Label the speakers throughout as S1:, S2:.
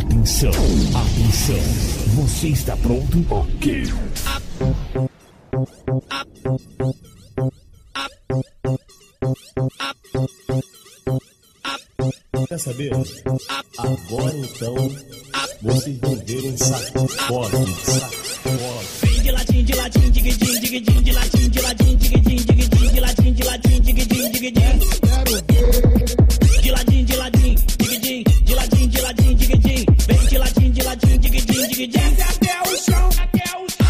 S1: Atenção, atenção. Você está pronto? Ok.
S2: Quer saber? Agora então vocês vão ver um sacode.
S3: De latim, de latim, dig-din, dig-din, de latim, de latim, dig-din, dig-din, de latim, de latim, dig-din, dig-din. De latim, de latim, dig-din, de latim, de latim, dig-din. Vem de latim, dig-din, dig-din. Até o chão, até o chão.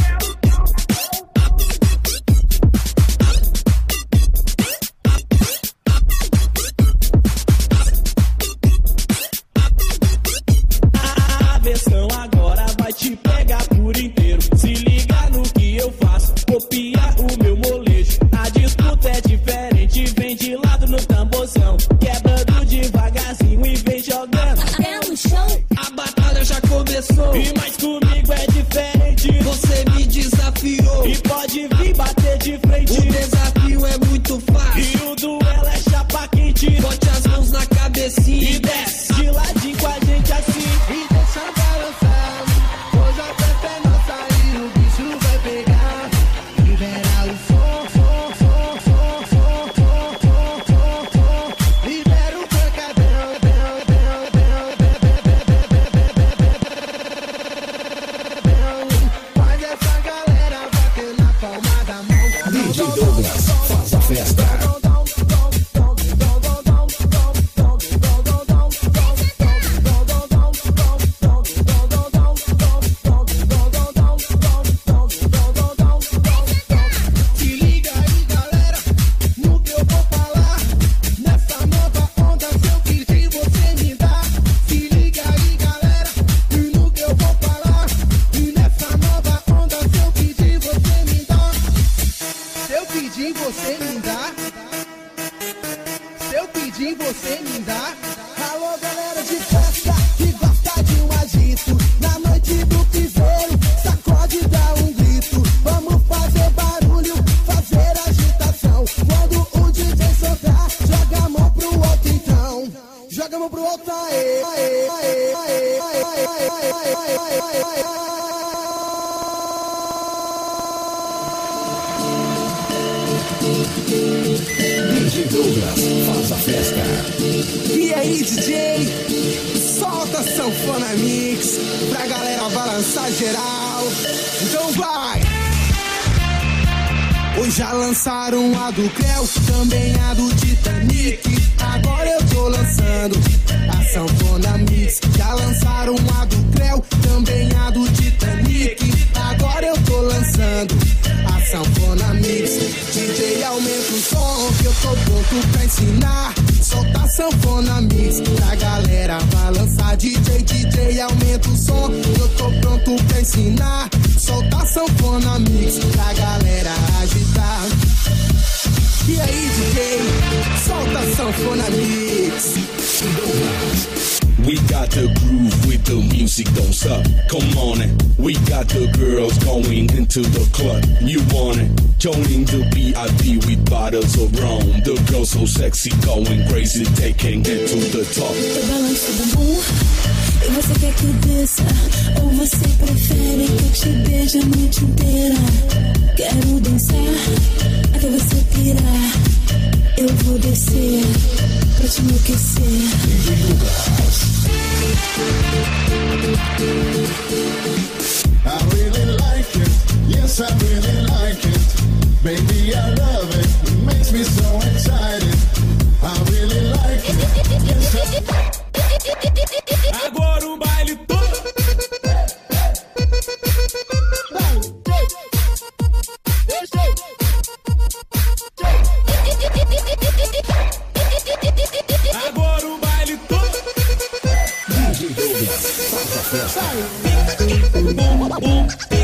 S3: A versão agora vai te pegar por inteiro. Se liga no que eu faço, copia o meu molejo. A disputa é diferente, vem de lado no tamborzão, quebrando devagarzinho e vem jogando
S4: até o chão.
S3: A batalha já começou, e mas comigo é diferente. Você me desafiou e pode vir bater de frente. O desafio é muito fácil e o duelo é chapa quente. Bote as mãos na cabecinha e desce de ladinho com a gente assim.
S5: E deixa balançar, hoje a festa é nossa e o bicho vai pegar. Libera o som, som, som, som, som, som, som, som, som. Libera o pancadão, faz essa galera bater na palma da mão.
S1: DJ Douglas, faz a festa.
S5: Você me dá. Alô, galera de festa que gosta de um agito. Na noite do piseiro, sacode, dá um grito. Vamos fazer barulho, fazer agitação. Quando o DJ soltar, joga a mão pro alto então. Joga a mão pro alto, aê, aê, aê, aê, aê, aê, aê, aê, aê, aê, aê.
S1: DJ Douglas, faz a festa.
S5: E aí, DJ? Solta a sanfona mix pra galera balançar geral. Então vai! Hoje já lançaram a do Creu, também a do Titanic. Agora eu tô lançando a sanfona mix. Já lançaram a do Creu, também a do Titanic. Agora eu tô lançando a sanfona mix. DJ, aumenta o som que eu tô pronto pra ensinar. Solta a sanfona mix pra galera balançar. DJ, aumenta o som que eu tô pronto pra ensinar. Solta a sanfona mix pra galera agitar. E aí, DJ, solta a sanfona mix.
S6: We got the groove with the music, don't stop. Come on it. We got the girls going into the club. You want it? Joining the VIP with bottles of rum. The girls so sexy, going crazy, they can't get to the top.
S4: Eu balanço o bumbum e você quer que eu desça? Ou você prefere que eu te beije a noite inteira? Quero dançar até você pirar. Eu vou descer pra te enlouquecer.
S7: I really like it, yes I really like it. Baby I love it, it makes me so excited. I really like it, yes I...
S3: Agora o baile todo. Agora o baile todo.
S1: DJ Douglas, faz a festa.
S3: Bum, bum,